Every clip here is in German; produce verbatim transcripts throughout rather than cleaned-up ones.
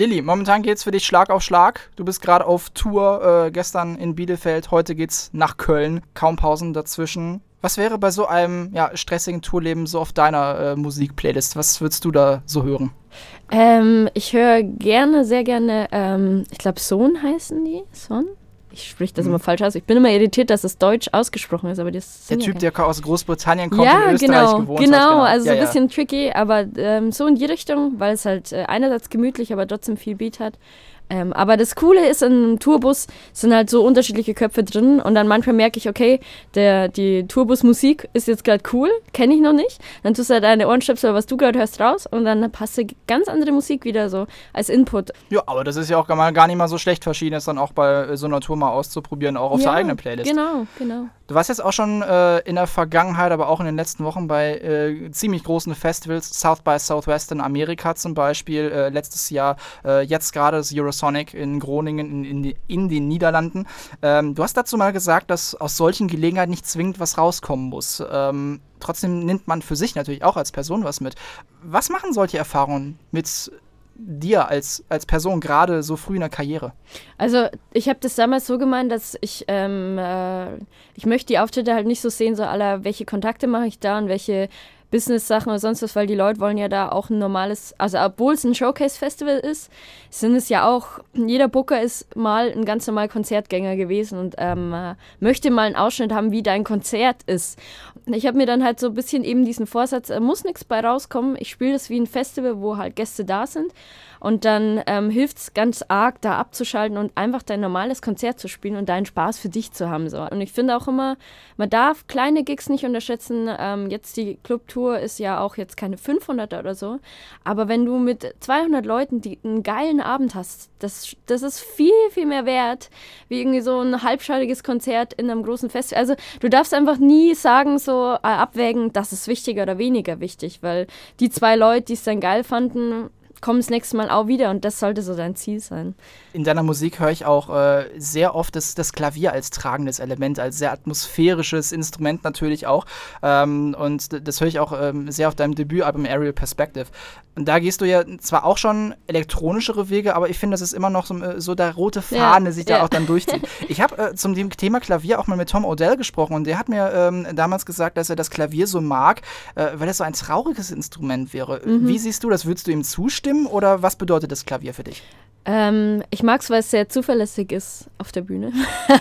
Lilly, momentan geht's für dich Schlag auf Schlag. Du bist gerade auf Tour, äh, gestern in Bielefeld, heute geht's nach Köln. Kaum Pausen dazwischen. Was wäre bei so einem ja, stressigen Tourleben so auf deiner äh, Musikplaylist? Was würdest du da so hören? Ähm, ich höre gerne, sehr gerne, ähm, ich glaube Son heißen die, Son? Ich spreche das mhm. immer falsch aus. Ich bin immer irritiert, dass es deutsch ausgesprochen ist, aber das Der Typ, der aus Großbritannien kommt ja, und in Österreich genau, gewohnt genau, hat. Genau, also ja, so ein ja. bisschen tricky, aber ähm, so in die Richtung, weil es halt äh, einerseits gemütlich, aber trotzdem viel Beat hat. Ähm, aber das Coole ist, in einem Tourbus sind halt so unterschiedliche Köpfe drin und dann manchmal merke ich, okay, der, die Tourbus-Musik ist jetzt gerade cool, kenne ich noch nicht. Dann tust du halt deine Ohrenstöpsel, was du gerade hörst, raus und dann passt dir ganz andere Musik wieder so als Input. Ja, aber das ist ja auch gar, mal, gar nicht mal so schlecht, Verschiedenes dann auch bei so einer Tour mal auszuprobieren, auch auf ja, der eigenen Playlist. Genau, genau. Du warst jetzt auch schon äh, in der Vergangenheit, aber auch in den letzten Wochen bei äh, ziemlich großen Festivals, South by Southwest in Amerika zum Beispiel, äh, letztes Jahr, äh, jetzt gerade das Eurosonic in Groningen in, in, die, in den Niederlanden. Ähm, du hast dazu mal gesagt, dass aus solchen Gelegenheiten nicht zwingend was rauskommen muss. Ähm, trotzdem nimmt man für sich natürlich auch als Person was mit. Was machen solche Erfahrungen mit dir als, als Person gerade so früh in der Karriere? Also ich habe das damals so gemeint, dass ich ähm, äh, ich möchte die Auftritte halt nicht so sehen, so aller welche Kontakte mache ich da und welche Business-Sachen oder sonst was, weil die Leute wollen ja da auch ein normales, also obwohl es ein Showcase-Festival ist, sind es ja auch, jeder Booker ist mal ein ganz normal Konzertgänger gewesen und ähm, äh, möchte mal einen Ausschnitt haben, wie dein Konzert ist. Und ich habe mir dann halt so ein bisschen eben diesen Vorsatz, äh, muss nichts bei rauskommen, ich spiele das wie ein Festival, wo halt Gäste da sind. Und dann ähm, hilft es ganz arg, da abzuschalten und einfach dein normales Konzert zu spielen und deinen Spaß für dich zu haben. So. Und ich finde auch immer, man darf kleine Gigs nicht unterschätzen. Ähm, jetzt die Clubtour ist ja auch jetzt keine fünfhunderter oder so. Aber wenn du mit zweihundert Leuten die einen geilen Abend hast, das, das ist viel, viel mehr wert, wie irgendwie so ein halbschaltiges Konzert in einem großen Festival. Also du darfst einfach nie sagen, so äh, abwägen, das ist wichtiger oder weniger wichtig, weil die zwei Leute, die es dann geil fanden, kommen das nächste Mal auch wieder und das sollte so dein Ziel sein. In deiner Musik höre ich auch äh, sehr oft das, das Klavier als tragendes Element, als sehr atmosphärisches Instrument natürlich auch. Ähm, und d- das höre ich auch ähm, sehr auf deinem Debütalbum Aerial Perspective. Und da gehst du ja zwar auch schon elektronischere Wege, aber ich finde, das ist immer noch so, so der rote Faden, der sich ja. da auch dann durchzieht. Ich habe äh, zum Thema Klavier auch mal mit Tom Odell gesprochen und der hat mir ähm, damals gesagt, dass er das Klavier so mag, äh, weil es so ein trauriges Instrument wäre. Mhm. Wie siehst du das? Würdest du ihm zustimmen oder was bedeutet das Klavier für dich? Ähm, ich mag es, weil es sehr zuverlässig ist auf der Bühne.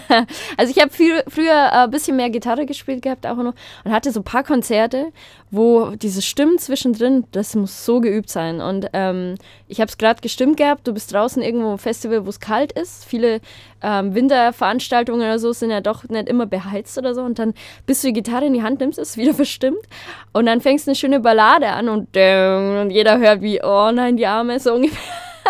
Also ich habe früher ein äh, bisschen mehr Gitarre gespielt gehabt auch noch und hatte so ein paar Konzerte, wo diese Stimmen zwischendrin, das muss so geübt sein. Und ähm, ich habe es gerade gestimmt gehabt, du bist draußen irgendwo im Festival, wo es kalt ist. Viele ähm, Winterveranstaltungen oder so sind ja doch nicht immer beheizt oder so. Und dann, bis du die Gitarre in die Hand nimmst, ist es wieder verstimmt. Und dann fängst du eine schöne Ballade an und, und jeder hört wie, oh nein, die Arme, so ungefähr.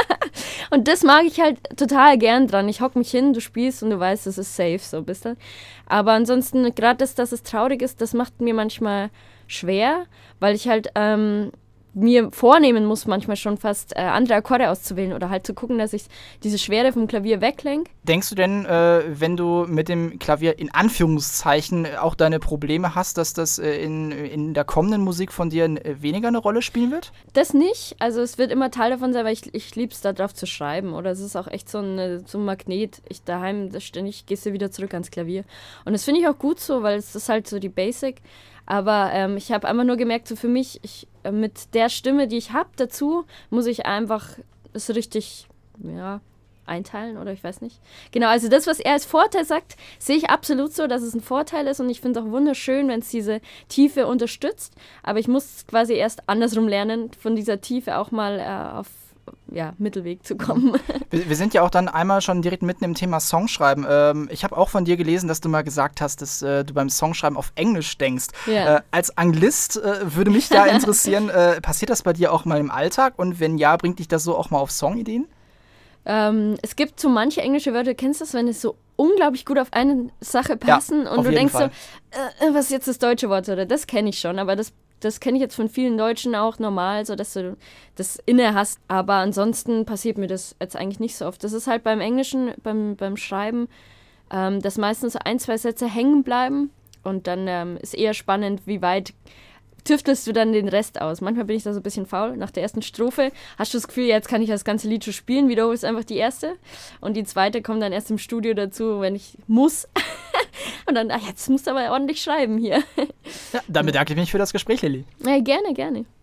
Und das mag ich halt total gern dran. Ich hock mich hin, du spielst und du weißt, es ist safe, so bist du. Aber ansonsten, gerade das, dass es traurig ist, das macht mir manchmal schwer, weil ich halt ähm, mir vornehmen muss, manchmal schon fast äh, andere Akkorde auszuwählen oder halt zu gucken, dass ich diese Schwere vom Klavier weglenke. Denkst du denn, äh, wenn du mit dem Klavier in Anführungszeichen auch deine Probleme hast, dass das äh, in, in der kommenden Musik von dir äh, weniger eine Rolle spielen wird? Das nicht. Also es wird immer Teil davon sein, weil ich, ich liebe es, da drauf zu schreiben. Oder es ist auch echt so, eine, so ein Magnet. Ich daheim, das ständig gehst du wieder zurück ans Klavier. Und das finde ich auch gut so, weil es ist halt so die Basic. Aber ähm, ich habe einfach nur gemerkt, so für mich, ich, äh, mit der Stimme, die ich habe dazu, muss ich einfach es richtig, ja, einteilen oder ich weiß nicht. Genau, also das, was er als Vorteil sagt, sehe ich absolut so, dass es ein Vorteil ist und ich finde es auch wunderschön, wenn es diese Tiefe unterstützt. Aber ich muss quasi erst andersrum lernen, von dieser Tiefe auch mal äh, auf ja, Mittelweg zu kommen. Wir, wir sind ja auch dann einmal schon direkt mitten im Thema Songschreiben. Ähm, ich habe auch von dir gelesen, dass du mal gesagt hast, dass äh, du beim Songschreiben auf Englisch denkst. Ja. Äh, als Anglist äh, würde mich da interessieren, äh, passiert das bei dir auch mal im Alltag? Und wenn ja, bringt dich das so auch mal auf Songideen? Ähm, es gibt so manche englische Wörter, kennst du das, wenn es so unglaublich gut auf eine Sache passen Ja, und auf du jeden denkst Fall. so, äh, was ist jetzt das deutsche Wort? Oder das kenne ich schon, aber das, das kenne ich jetzt von vielen Deutschen auch normal, so dass du das inne hast. Aber ansonsten passiert mir das jetzt eigentlich nicht so oft. Das ist halt beim Englischen, beim, beim Schreiben, ähm, dass meistens ein, zwei Sätze hängen bleiben und dann ähm, ist eher spannend, wie weit tüftelst du dann den Rest aus. Manchmal bin ich da so ein bisschen faul. Nach der ersten Strophe hast du das Gefühl, jetzt kann ich das ganze Lied schon spielen, wiederholst einfach die erste. Und die zweite kommt dann erst im Studio dazu, wenn ich muss. Und dann, ach, jetzt musst du aber ordentlich schreiben hier. Ja, dann bedanke ich mich für das Gespräch, Lilly. Ja, gerne, gerne.